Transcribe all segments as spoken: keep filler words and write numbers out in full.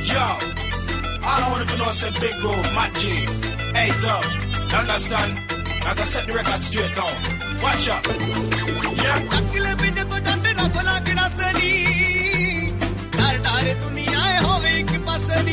Yo, all I want to know is say Big Bro, Matt G, hey Dub, you understand? I can set the record straight now. Watch out. Yeah. अगले बीजे तो जंडे ना भला किड़ा सनी, डर डरे दुनिया है होवे एक पासनी.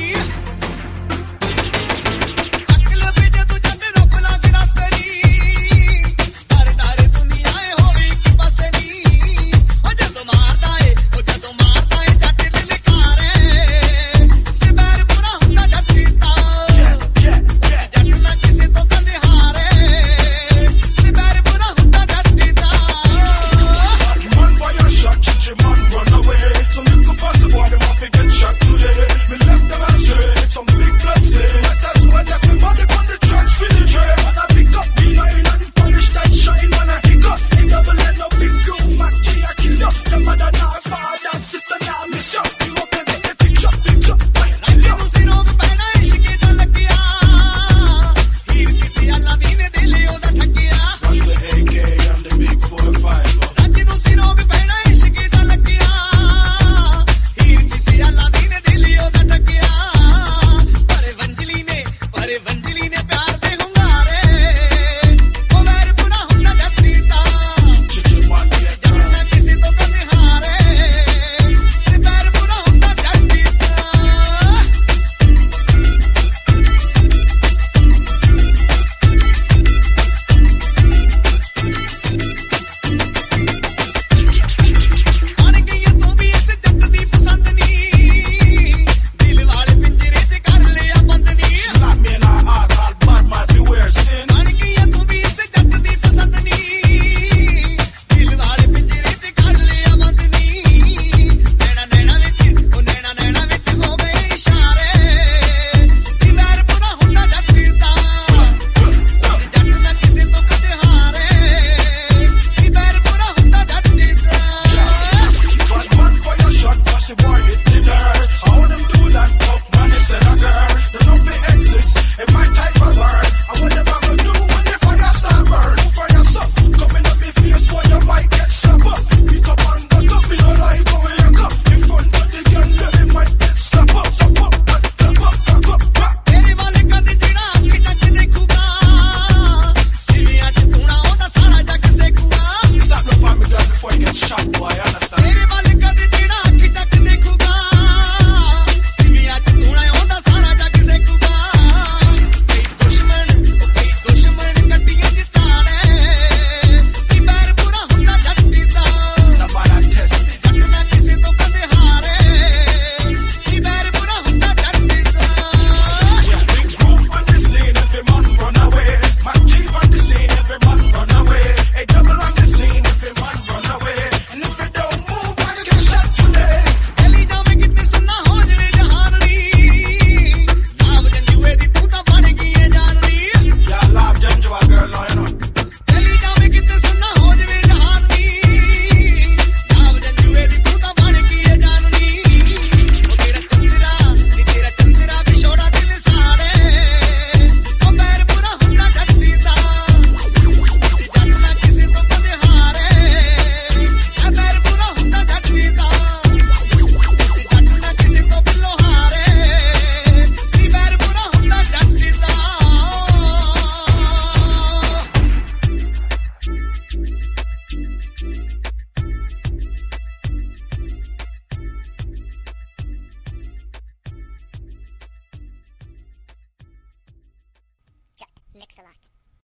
अगले बीजे तो जंडे ना भला किड़ा सनी, डर डरे दुनिया है होवे एक पासनी. ओ जदों मारदा है, ओ जदों मारदा है जट ललकारे, ते बैर बुरा हुंदा जट दा. जट ना किसे तो कदे हारे, ते बैर बुरा हुंदा जट दा. Man for your shot, chichi man run away. Some little fussy boy them off get shot today. Me left them astray, some big blood stain. But that's why left them body on the church for the tray. And I pick up me nine and polish that shine when I hiccup. It double end up big groove, Mac G I kill ya. Your mother now father, sister now miss ya. You up and get the picture, picture. राजे नू सिरोग पैना इश्क दा लगिया, हीर CC अल्लाह दी ने दिल ओदा ठगिया. Watch the A K, I'm the big four five. राजे नू सिरोग पैना इश्क दा लगिया, हीर सीसी अल्लाह दी ने दिल ओदा ठगिया. परे वंजली ने परे वंजली ने प्यार दे हुंगारे, ओ वैर बुरा हुंदा जट दा. Chichi man get जट ना किसे तो कदे हारे, ते वैर बुरा हुंदा जट दा. बन गई है तू भी इस जट दी पसंद नी, दिल वाले पिंजरे च कर लिया बंद नी. Slap me in the heart, all bad man beware sin. बन गई है तू भी इस जट दी पसंद नी, दिल वाले पिंजरे च कर लिया बंद नी. नैना नैना विच ओ नैना नैना विच हो गए इशारे, कि वैर बुरा हुंदा जट दा. जट ना किसे तो कदे हारे, कि वैर बुरा हुंदा जट दा. Bad man for your shot, fussy boy it did hurt. How them do that, fuck man instead of girl. There's nothing exist in my type of word. I what them ever do when the fire start burn. Fire up, coming up in face, boy you might get slapped up. Pick up and cut up, me no like go where you come. In front of the gun, let me might get slap up, slap up, and slap up, back up, back. तेरे वाले कद जिना अखी तक देखूगा, सिविया च तूना ओदा सारा जग सेकूगा. Stop no for me girl before you get shot, boy, understand? तेरे वाले कद जिना अखी तक देखूगा, सिविया च तूना ओदा सारा जग सेकूगा. कई दुश्मन ओ कई दुश्मन गड्डियां च जाने, कि बैर बुरा हुंदा जट दा. Now by that test, जट ना किसे तो कदे हारे, कि बैर बुरा हुंदा जट दा. yeah, big groove on the scene, every man run away. Mac G on the scene, every man run away. A double on the scene, every man run away. And if you don't move, man, you get shot today. चली जावे किते सुन्ना हो जवे जहान नी, लाभ जंजुए दी तू तां बन गई है जान नी. Yeah, love Janjua girl, now you know. चली जावे किते सुन्ना हो जवे जहान नी, लाभ जंजुए दी तू तां बन गई है जान नी. ओ तेरा चंद्रा नी तेरा चंद्रा भी छोड़ा दिल साड़े, ओ बैर बुरा हुंदा जट दा. जट ना किसे तो कदे हारे, ए बैर बुरा हुंदा जट दा. जट ना किसे तो बिल्लो हारे, कि बैर बुरा हुंदा जट दा. Jack, mix a lot.